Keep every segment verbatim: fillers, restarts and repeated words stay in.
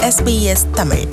S B S Tamil.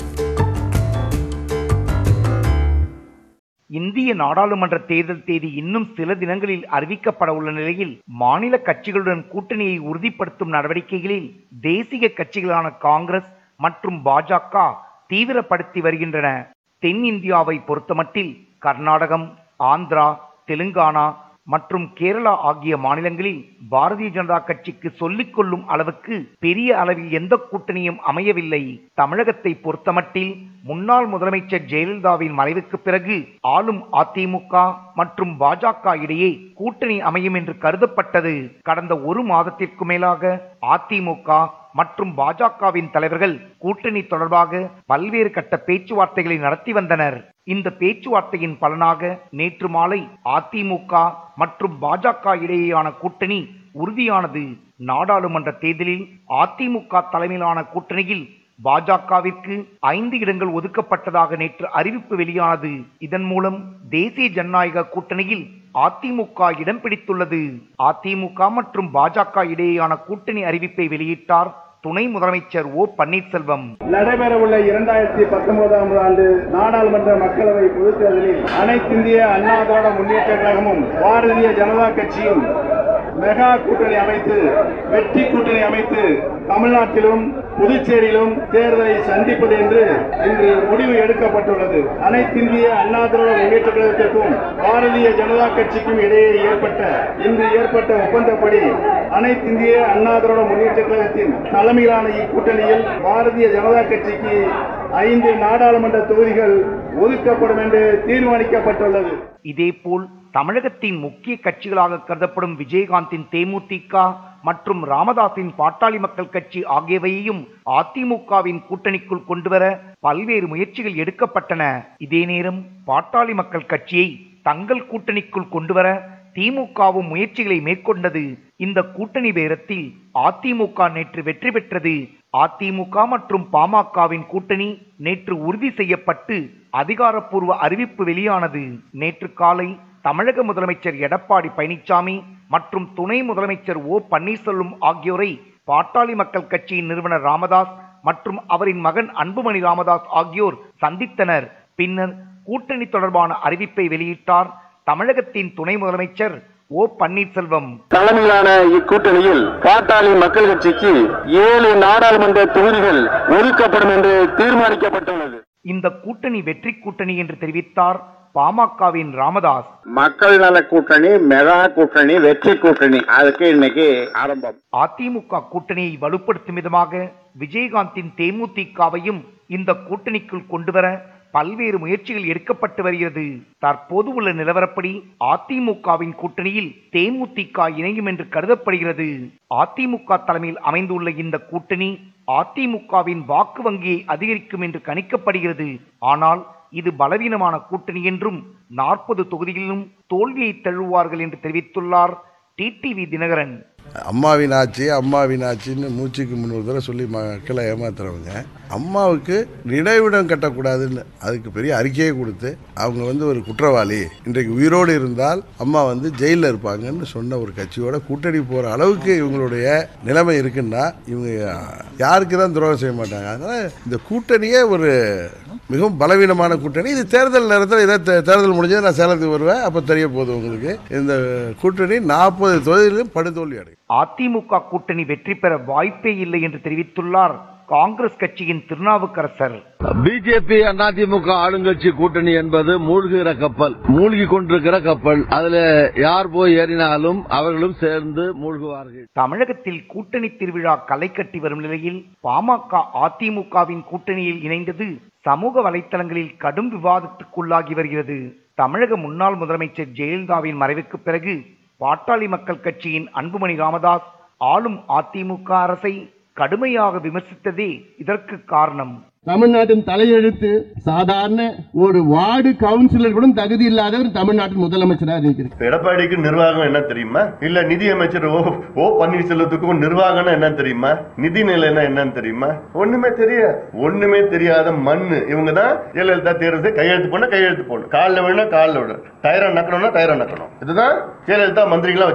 இந்திய நாடாளுமன்ற தேர்தல் தேதி இன்னும் சில தினங்களில் அறிவிக்கப்பட உள்ள நிலையில் மாநில கட்சிகளுடன் கூட்டணியை உறுதிப்படுத்தும் நடவடிக்கைகளில் தேசிய கட்சிகளான காங்கிரஸ் மற்றும் பாஜக தீவிரப்படுத்தி வருகின்றன. தென்னிந்தியாவை பொறுத்தமட்டில் கர்நாடகம், ஆந்திரா, தெலுங்கானா மற்றும் கேரளா ஆகிய மாநிலங்களில் பாரதிய ஜனதா கட்சிக்கு சொல்லிக் கொள்ளும் அளவுக்கு பெரிய அளவில் எந்த கூட்டணியும் அமையவில்லை. தமிழகத்தை பொறுத்தமட்டில் முன்னாள் முதலமைச்சர் ஜெயலலிதாவின் மறைவுக்கு பிறகு ஆளும் அதிமுக மற்றும் பாஜக இடையே கூட்டணி அமையும் என்று கருதப்பட்டது. கடந்த ஒரு மாதத்திற்கு மேலாக அதிமுக மற்றும் பாஜகவின் தலைவர்கள் கூட்டணி தொடர்பாக பல்வேறு கட்ட பேச்சுவார்த்தைகளை நடத்தி வந்தனர். இந்த பேச்சுவார்த்தையின் பலனாக நேற்று மாலை அதிமுக மற்றும் பாஜக இடையேயான கூட்டணி உறுதியானது. நாடாளுமன்ற தேர்தலில் அதிமுக தலைமையிலான கூட்டணியில் பாஜகவிற்கு ஐந்து இடங்கள் ஒதுக்கப்பட்டதாக நேற்று அறிவிப்பு வெளியானது. இதன் மூலம் தேசிய ஜனநாயக கூட்டணியில் அதிமுக இடம் பிடித்துள்ளது. அதிமுக மற்றும் பாஜக இடையேயான கூட்டணி அறிவிப்பை வெளியிட்டார் துணை முதலமைச்சர் ஓ பன்னீர்செல்வம். நடைபெறவுள்ள இரண்டாயிரத்தி பத்தொன்பதாம் ஆண்டு நாடாளுமன்ற மக்களவை பொதுத் தேர்தலில் அனைத்திந்திய அண்ணா திராவிட முன்னேற்ற கழகமும் பாரதிய ஜனதா கட்சியும் மெகா கூட்டணி அமைத்து வெற்றி கூட்டணி அமைத்து தமிழ்நாட்டிலும் புதுச்சேரியிலும் தேர்தலை சந்திப்பது என்று இன்று முடிவு எடுக்கப்பட்டுள்ளது. அனைத்திந்திய அண்ணா திராவிட முன்னேற்ற கழகத்திற்கும் பாரதிய ஜனதா கட்சிக்கும் இடையே ஏற்பட்ட இன்று ஏற்பட்ட ஒப்பந்தப்படி அனைத்திந்திய அண்ணா திராவிட முன்னேற்ற கழகத்தின் தலைமையிலான இக்கூட்டணியில் பாரதிய ஜனதா கட்சிக்கு ஐந்து நாடாளுமன்ற தொகுதிகள் ஒதுக்கப்படும் என்று தீர்மானிக்கப்பட்டுள்ளது. இதேபோல் தமிழகத்தின் முக்கிய கட்சிகளாக கருதப்படும் விஜயகாந்தின் தேமுதிக மற்றும் ராமதாஸின் பாட்டாளி மக்கள் கட்சி ஆகியவையையும் அதிமுகவின் கூட்டணிக்குள் கொண்டுவர பல்வேறு முயற்சிகள் எடுக்கப்பட்டன. இதே நேரம் பாட்டாளி மக்கள் கட்சியை தங்கள் கூட்டணிக்குள் கொண்டுவர திமுகவும் முயற்சிகளை மேற்கொண்டது. இந்த கூட்டணி பேரத்தில் அதிமுக நேற்று வெற்றி பெற்றது. அதிமுக மற்றும் பாமகவின் கூட்டணி நேற்று உறுதி செய்யப்பட்டு அதிகாரப்பூர்வ அறிவிப்பு வெளியானது. நேற்று காலை தமிழக முதலமைச்சர் எடப்பாடி பழனிசாமி மற்றும் துணை முதலமைச்சர் ஓ பன்னீர்செல்வம் ஆகியோரை பாட்டாளி மக்கள் கட்சியின் நிறுவனர் ராமதாஸ் மற்றும் அவரின் மகன் அன்புமணி ராமதாஸ் ஆகியோர் சந்தித்தனர். பின்னர் கூட்டணி தொடர்பான அறிவிப்பை வெளியிட்டார் தமிழகத்தின் துணை முதலமைச்சர் ஓ பன்னீர்செல்வம். தலைமையிலான இக்கூட்டணியில் பாட்டாளி மக்கள் கட்சிக்கு ஏழு நாடாளுமன்ற தொகுதிகள் ஒதுக்கப்படும் என்று தீர்மானிக்கப்பட்டுள்ளது. இந்த கூட்டணி வெற்றி கூட்டணி என்று தெரிவித்தார் பாமகவின் ராமதாஸ். மக்கள் நல கூட்டணி, மெகா கூட்டணி, வெற்றி கூட்டணி, அதுக்கு இன்னைக்கு ஆரம்பம். அதிமுக கூட்டணியை வலுப்படுத்தும் விதமாக விஜயகாந்தின் தேமுதிகவையும் இந்த கூட்டணிக்குள் கொண்டுவர பல்வேறு முயற்சிகள் எடுக்கப்பட்டு வருகிறது. தற்போது உள்ள நிலவரப்படி அதிமுகவின் கூட்டணியில் தேமுதிக இணையும் என்று கருதப்படுகிறது. அதிமுக தலைமையில் அமைந்துள்ள இந்த கூட்டணி அதிமுகவின் வாக்கு வங்கியை அதிகரிக்கும் என்று கணிக்கப்படுகிறது. ஆனால் இது பலவீனமான கூட்டணி என்றும் நாற்பது தொகுதிகளிலும் தோல்வியை தழுவுவார்கள் என்று தெரிவித்துள்ளார் டிடிவி தினகரன். அம்மாவின் ஆட்சி அம்மாவின் ஆட்சின்னு மூச்சுக்கு முன்னூறு தடவை சொல்லி மக்களை ஏமாத்துறவங்க அம்மாவுக்கு நினைவிடம் கட்டக்கூடாதுன்னு அதுக்கு பெரிய அறிக்கையை கொடுத்து அவங்க வந்து ஒரு குற்றவாளி, இன்றைக்கு உயிரோடு இருந்தால் அம்மா வந்து ஜெயிலில் இருப்பாங்கன்னு சொன்ன ஒரு கட்சியோட கூட்டணி போகிற அளவுக்கு இவங்களுடைய நிலைமை இருக்குன்னா இவங்க யாருக்கு தான் துரோகம் செய்ய மாட்டாங்க. அதனால் இந்த கூட்டணியே ஒரு மிகவும் பலவீனமான கூட்டணி. இது தேர்தல் நேரத்தில் இதை தேர்தல் முடிஞ்சது நான் சேலத்துக்கு வருவேன், அப்போ தெரிய போகுது உங்களுக்கு. இந்த கூட்டணி நாற்பது தொகுதியிலும் படுதோல்வி அடையும். அதிமுக கூட்டணி வெற்றி பெற வாய்ப்பே இல்லை என்று தெரிவித்துள்ளார் காங்கிரஸ் கட்சியின் திருநாவுக்கரசர். பிஜேபி அதிமுக ஆளுங்கட்சி கூட்டணி என்பது மூழ்கிற கப்பல், மூழ்கி கொண்டிருக்கிற கப்பல். அதுல யார் போய் ஏறினாலும் அவர்களும் சேர்ந்து மூழ்குவார்கள். தமிழகத்தில் கூட்டணி திருவிழா களை கட்டி வரும் நிலையில் பாமக அதிமுகவின் கூட்டணியில் இணைந்தது சமூக வலைத்தளங்களில் கடும் விவாதத்துக்குள்ளாகி வருகிறது. தமிழக முன்னாள் முதலமைச்சர் ஜெயலலிதாவின் மறைவுக்கு பிறகு பாட்டாளி மக்கள் கட்சியின் அன்புமணி ராமதாஸ் ஆளும் அதிமுக அரசை கடுமையாக விமர்சித்ததே இதற்கு காரணம். தமிழ்நாட்டின் தலையெழுத்து சாதாரண ஒரு வார்டு கவுன்சிலர் கூட தகுதி இல்லாதவர் தமிழ்நாட்டின் முதலமைச்சராக இருக்கிறார். எடப்பாடிக்கு நிர்வாகம் என்ன தெரியுமா? இல்ல நிதி அமைச்சர் ஓ ஓ பன்னீர்செல்வத்துக்கும் நிர்வாகம் என்ன தெரியுமா? நிதி நிலைனா என்னன்னு தெரியுமா? ஒண்ணுமே தெரியாது. ஒண்ணுமே தெரியாத மண்ணு இவங்க தான். ஜெயலலிதா தேர்வு கையெழுத்து போன கையெழுத்து போடணும், காலில் விழணும் காலில் விடணும், டயரை நக்கணும்னா டயரை நக்கணும். இதுதான் ஜெயலலிதா மந்திரிகளா வச்சிருந்தாங்க.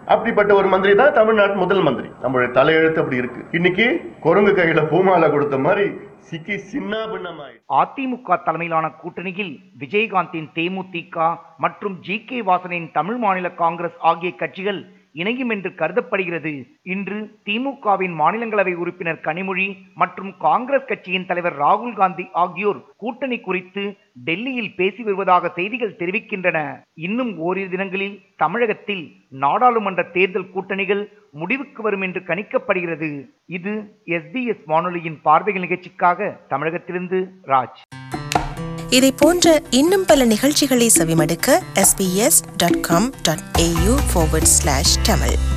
அப்படிப்பட்ட ஒரு மந்திரி தான் தமிழ்நாட்டு முதல் மந்திரி. நம்மளுடைய தலையெழுத்து அப்படி இருக்கு. இன்னைக்கு குரங்கு கையில பூமாலை கொடுத்த மாதிரி சிக்கி சின்ன பின்னமாய். அதிமுக தலைமையிலான கூட்டணியில் விஜயகாந்தின் தேமுதிக மற்றும் ஜி கே வாசனின் தமிழ் மாநில காங்கிரஸ் ஆகிய கட்சிகள் இணையும் என்று கருதப்படுகிறது. இன்று திமுகவின் மாநிலங்களவை உறுப்பினர் கனிமொழி மற்றும் காங்கிரஸ் கட்சியின் தலைவர் ராகுல் காந்தி ஆகியோர் கூட்டணி குறித்து டெல்லியில் பேசி வருவதாக செய்திகள் தெரிவிக்கின்றன. இன்னும் ஓரிரு தினங்களில் தமிழகத்தில் நாடாளுமன்ற தேர்தல் கூட்டணிகள் முடிவுக்கு வரும் என்று கணிக்கப்படுகிறது. இது எஸ் பி எஸ் வானொலியின் பார்வைகள் நிகழ்ச்சிக்காக தமிழகத்திலிருந்து ராஜ். இதை போன்ற இன்னும் பல நிகழ்ச்சிகளை செவிமடுக்க S B S dot com dot A U forward slash Tamil